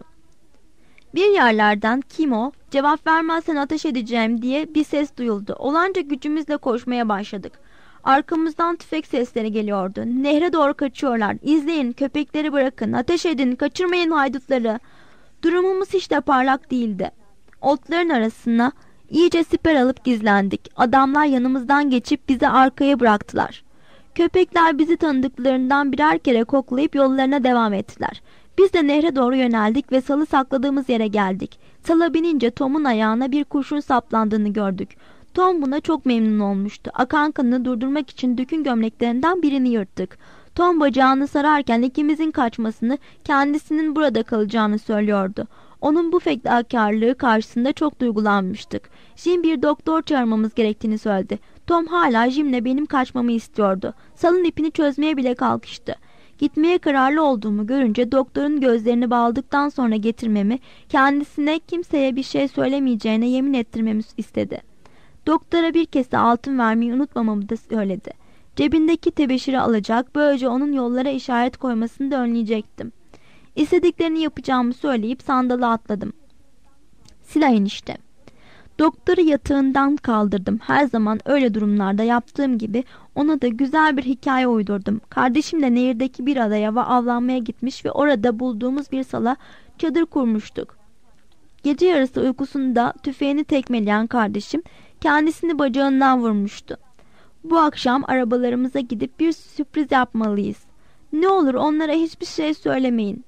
Bir yerlerden "Kim o? Cevap vermezsen ateş edeceğim," diye bir ses duyuldu. Olanca gücümüzle koşmaya başladık. Arkamızdan tüfek sesleri geliyordu. Nehre doğru kaçıyorlar. "İzleyin, köpekleri bırakın, ateş edin, kaçırmayın haydutları." Durumumuz hiç de parlak değildi. Otların arasına iyice siper alıp gizlendik. Adamlar yanımızdan geçip bizi arkaya bıraktılar. Köpekler bizi tanıdıklarından birer kere koklayıp yollarına devam ettiler. Biz de nehre doğru yöneldik ve salı sakladığımız yere geldik. Sala binince Tom'un ayağına bir kurşun saplandığını gördük. Tom buna çok memnun olmuştu. Akan kanını durdurmak için dükün gömleklerinden birini yırttık. Tom bacağını sararken ikimizin kaçmasını, kendisinin burada kalacağını söylüyordu. Onun bu fedakarlığı karşısında çok duygulanmıştık. Jim bir doktor çağırmamız gerektiğini söyledi. Tom hala Jim'le benim kaçmamı istiyordu. Salın ipini çözmeye bile kalkıştı. Gitmeye kararlı olduğumu görünce doktorun gözlerini bağladıktan sonra getirmemi, kendisine kimseye bir şey söylemeyeceğine yemin ettirmemi istedi. Doktora bir kese altın vermeyi unutmamamı da söyledi. Cebindeki tebeşiri alacak, böylece onun yollara işaret koymasını da önleyecektim. İstediklerini yapacağımı söyleyip sandala atladım. Silah enişte. Doktoru yatağından kaldırdım. Her zaman öyle durumlarda yaptığım gibi ona da güzel bir hikaye uydurdum. Kardeşimle nehirdeki bir adaya avlanmaya gitmiş ve orada bulduğumuz bir sala çadır kurmuştuk. Gece yarısı uykusunda tüfeğini tekmeleyen kardeşim kendisini bacağından vurmuştu. "Bu akşam arabalarımıza gidip bir sürpriz yapmalıyız. Ne olur onlara hiçbir şey söylemeyin,"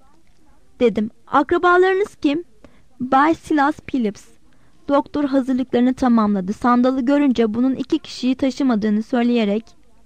dedim. "Akrabalarınız kim?" "Bay Silas Phillips." Doktor hazırlıklarını tamamladı. Sandalı görünce bunun 2 kişiyi taşımadığını söyleyerek,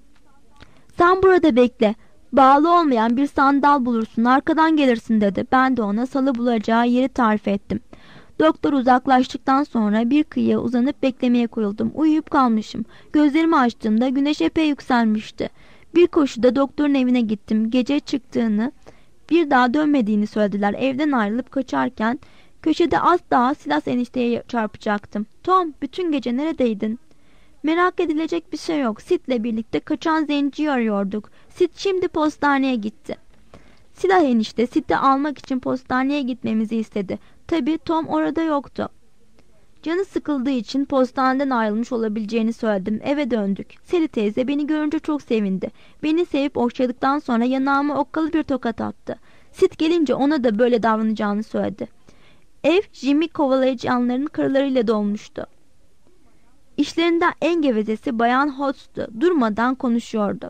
"Sen burada bekle. Bağlı olmayan bir sandal bulursun. Arkadan gelirsin," dedi. Ben de ona salı bulacağı yeri tarif ettim. Doktor uzaklaştıktan sonra bir kıyıya uzanıp beklemeye koyuldum. Uyuyup kalmışım. Gözlerimi açtığımda güneş epey yükselmişti. Bir koşuda doktorun evine gittim. Gece çıktığını, bir daha dönmediğini söylediler. Evden ayrılıp kaçarken köşede az daha Silas enişteye çarpacaktım. "Tom, bütün gece neredeydin?" "Merak edilecek bir şey yok. Sid'le birlikte kaçan zenciyi arıyorduk. Sid şimdi postaneye gitti." Silah enişte Sid'i almak için postaneye gitmemizi istedi. Tabii Tom orada yoktu. Canı sıkıldığı için postaneden ayrılmış olabileceğini söyledim. Eve döndük. Sally teyze beni görünce çok sevindi. Beni sevip okşadıktan sonra yanağıma okkalı bir tokat attı. Sid gelince ona da böyle davranacağını söyledi. Ev Jimmy kovalayıcıların karılarıyla dolmuştu. İşlerinden en gevezesi Bayan Hodges'tu. Durmadan konuşuyordu.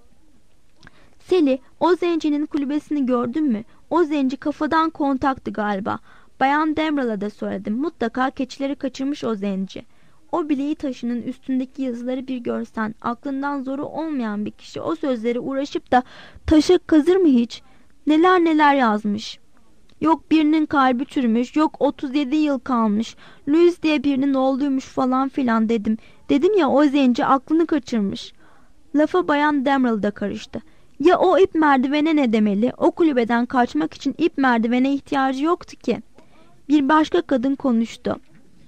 Sally, o zencinin kulübesini gördün mü? O zenci kafadan kontaktı galiba. Bayan Demeral'a da söyledim. Mutlaka keçileri kaçırmış o zenci. O bileği taşının üstündeki yazıları bir görsen, aklından zoru olmayan bir kişi o sözleri uğraşıp da taşa kazır mı hiç? Neler neler yazmış. Yok birinin kalbi çürümüş, yok 37 yıl kalmış, Louis diye birinin oğluymuş falan filan dedim. Dedim ya, o zenci aklını kaçırmış. Lafa Bayan Demeral da karıştı. Ya o ip merdivene ne demeli? O kulübeden kaçmak için ip merdivene ihtiyacı yoktu ki. Bir başka kadın konuştu.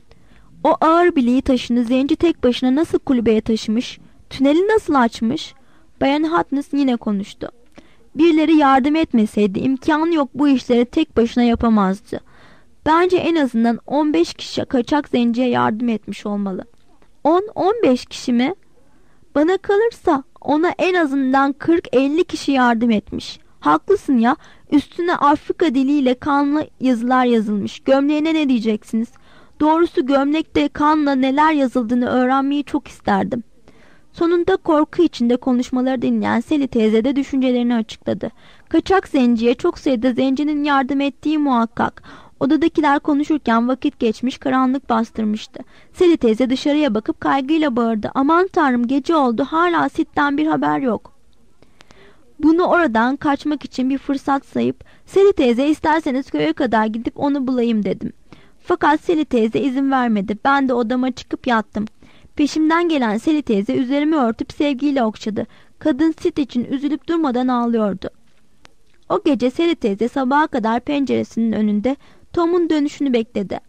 O ağır bileği taşını zenci tek başına nasıl kulübeye taşımış? Tüneli nasıl açmış? Bayan Harkness yine konuştu. Birileri yardım etmeseydi imkanı yok, bu işleri tek başına yapamazdı. Bence en azından 15 kişi kaçak zenciye yardım etmiş olmalı. 10-15 kişi mi? Bana kalırsa ona en azından 40-50 kişi yardım etmiş. Haklısın ya, üstüne Afrika diliyle kanlı yazılar yazılmış. Gömleğine ne diyeceksiniz? Doğrusu gömlekte kanla neler yazıldığını öğrenmeyi çok isterdim. Sonunda korku içinde konuşmaları dinleyen Sally teyze de düşüncelerini açıkladı. Kaçak zenciye çok sayıda zencinin yardım ettiği muhakkak. Odadakiler konuşurken vakit geçmiş, karanlık bastırmıştı. Sally teyze dışarıya bakıp kaygıyla bağırdı. Aman tanrım, gece oldu, hala Sid'den bir haber yok. Bunu oradan kaçmak için bir fırsat sayıp Sally teyze, isterseniz köye kadar gidip onu bulayım dedim. Fakat Sally teyze izin vermedi. Ben de odama çıkıp yattım. Peşimden gelen Sally teyze üzerimi örtüp sevgiyle okşadı. Kadın Sid için üzülüp durmadan ağlıyordu. O gece Sally teyze sabaha kadar penceresinin önünde Tom'un dönüşünü bekledi.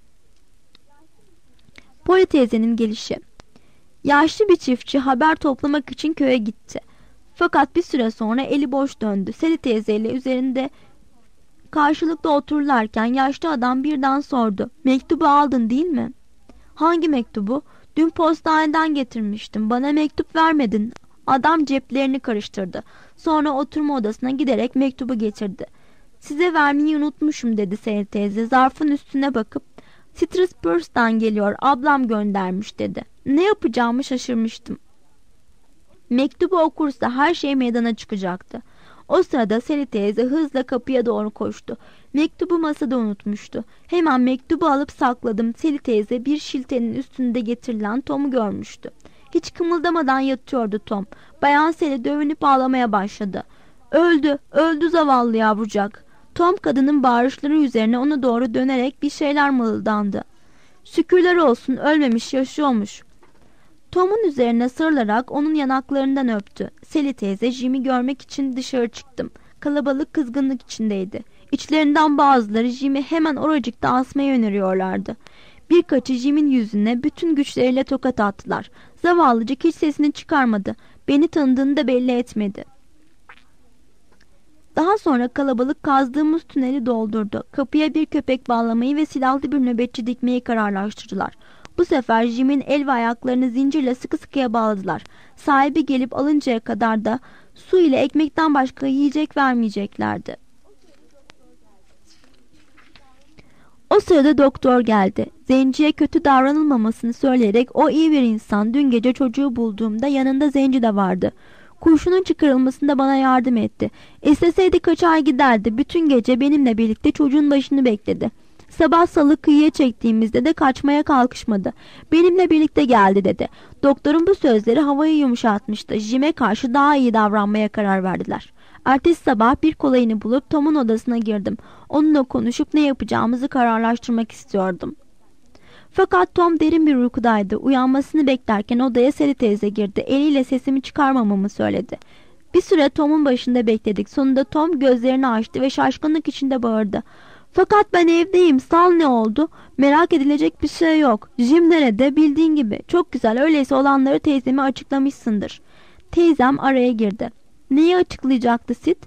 Polly teyzenin gelişi. Yaşlı bir çiftçi haber toplamak için köye gitti. Fakat bir süre sonra eli boş döndü. Sally teyzeyle üzerinde karşılıklı otururlarken yaşlı adam birden sordu. Mektubu aldın değil mi? Hangi mektubu? Dün postaneden getirmiştim. Bana mektup vermedin. Adam ceplerini karıştırdı. Sonra oturma odasına giderek mektubu getirdi. Size vermeyi unutmuşum dedi Sally teyze. Zarfın üstüne bakıp Strasbourg'dan geliyor. Ablam göndermiş dedi. Ne yapacağımı şaşırmıştım. Mektubu okursa her şey meydana çıkacaktı. O sırada Sally teyze hızla kapıya doğru koştu. Mektubu masada unutmuştu. Hemen mektubu alıp sakladım. Sally teyze bir şiltenin üstünde getirilen Tom'u görmüştü. Hiç kımıldamadan yatıyordu Tom. Bayan Sally dövünüp ağlamaya başladı. Öldü, öldü zavallı yavrucak. Tom kadının bağırışları üzerine ona doğru dönerek bir şeyler mırıldandı. Şükürler olsun, ölmemiş, yaşıyormuş. Tom'un üzerine sarılarak onun yanaklarından öptü. Sally teyze, Jim'i görmek için dışarı çıktım. Kalabalık kızgınlık içindeydi. İçlerinden bazıları Jim'i hemen oracıkta asmayı öneriyorlardı. Birkaçı Jim'in yüzüne bütün güçleriyle tokat attılar. Zavallıcık hiç sesini çıkarmadı. Beni tanıdığını da belli etmedi. Daha sonra kalabalık kazdığımız tüneli doldurdu. Kapıya bir köpek bağlamayı ve silahlı bir nöbetçi dikmeyi kararlaştırdılar. Bu sefer Jim'in el ve ayaklarını zincirle sıkı sıkıya bağladılar. Sahibi gelip alıncaya kadar da su ile ekmekten başka yiyecek vermeyeceklerdi. O sırada doktor geldi. Zenciye kötü davranılmamasını söyleyerek o iyi bir insan, dün gece çocuğu bulduğumda yanında zenci de vardı. Kurşunun çıkarılmasında bana yardım etti. İsteseydi kaçar giderdi. Bütün gece benimle birlikte çocuğun başını bekledi. Sabah salı kıyıya çektiğimizde de kaçmaya kalkışmadı. Benimle birlikte geldi dedi. Doktorun bu sözleri havayı yumuşatmıştı. Jim'e karşı daha iyi davranmaya karar verdiler. Ertesi sabah bir kolayını bulup Tom'un odasına girdim. Onunla konuşup ne yapacağımızı kararlaştırmak istiyordum. Fakat Tom derin bir uykudaydı. Uyanmasını beklerken odaya Sally teyze girdi. Eliyle sesimi çıkarmamamı söyledi. Bir süre Tom'un başında bekledik. Sonunda Tom gözlerini açtı ve şaşkınlık içinde bağırdı. Fakat ben evdeyim. Sal, ne oldu? Merak edilecek bir şey yok. Jim nerede? Bildiğin gibi. Çok güzel. Öyleyse olanları teyzeme açıklamışsındır. Teyzem araya girdi. Neyi açıklayacaktı Sid?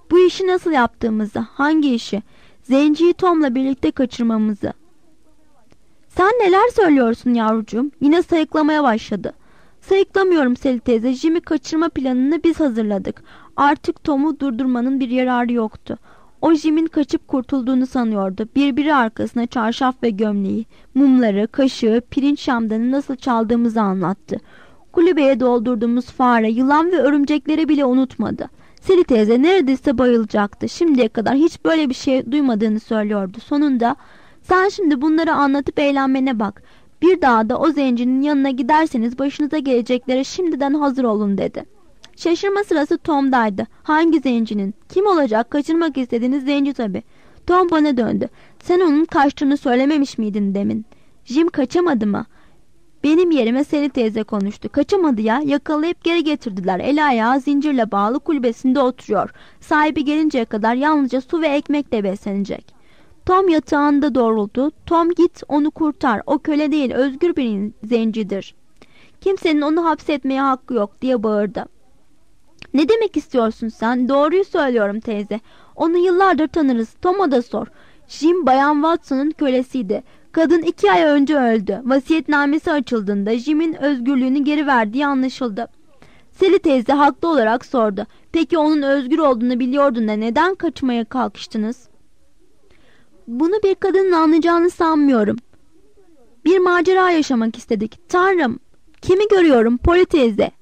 Bu işi nasıl yaptığımızı, hangi işi? Zenciyi Tom'la birlikte kaçırmamızı. Sen neler söylüyorsun yavrucuğum? Yine sayıklamaya başladı. Sayıklamıyorum Sally teyze. Jim'i kaçırma planını biz hazırladık. Artık Tom'u durdurmanın bir yararı yoktu. O Jim'in kaçıp kurtulduğunu sanıyordu. Birbiri arkasına çarşaf ve gömleği, mumları, kaşığı, pirinç şamdanı nasıl çaldığımızı anlattı. Kulübeye doldurduğumuz fare, yılan ve örümcekleri bile unutmadı. Sally teyze neredeyse bayılacaktı. Şimdiye kadar hiç böyle bir şey duymadığını söylüyordu. Sonunda sen şimdi bunları anlatıp eğlenmene bak. Bir daha da o zencinin yanına giderseniz başınıza geleceklere şimdiden hazır olun dedi. Şaşırma sırası Tom'daydı. Hangi zencinin? Kim olacak? Kaçırmak istediğiniz zenci tabii. Tom bana döndü. Sen onun kaçtığını söylememiş miydin demin? Jim kaçamadı mı? Benim yerime Sally teyze konuştu. Kaçamadı ya. Yakalayıp geri getirdiler. El ayağı zincirle bağlı kulübesinde oturuyor. Sahibi gelinceye kadar yalnızca su ve ekmekle beslenecek. Tom yatağında doğruldu. Tom git onu kurtar. O köle değil, özgür bir zencidir. Kimsenin onu hapsetmeye hakkı yok diye bağırdı. Ne demek istiyorsun sen? Doğruyu söylüyorum teyze. Onu yıllardır tanırız. Tom'a da sor. Jim Bayan Watson'ın kölesiydi. Kadın 2 ay önce öldü. Vasiyetnamesi açıldığında Jim'in özgürlüğünü geri verdiği anlaşıldı. Sally teyze haklı olarak sordu. Peki onun özgür olduğunu biliyordun da neden kaçmaya kalkıştınız? Bunu bir kadının anlayacağını sanmıyorum. Bir macera yaşamak istedik. Tanrım, kimi görüyorum? Polly teyze.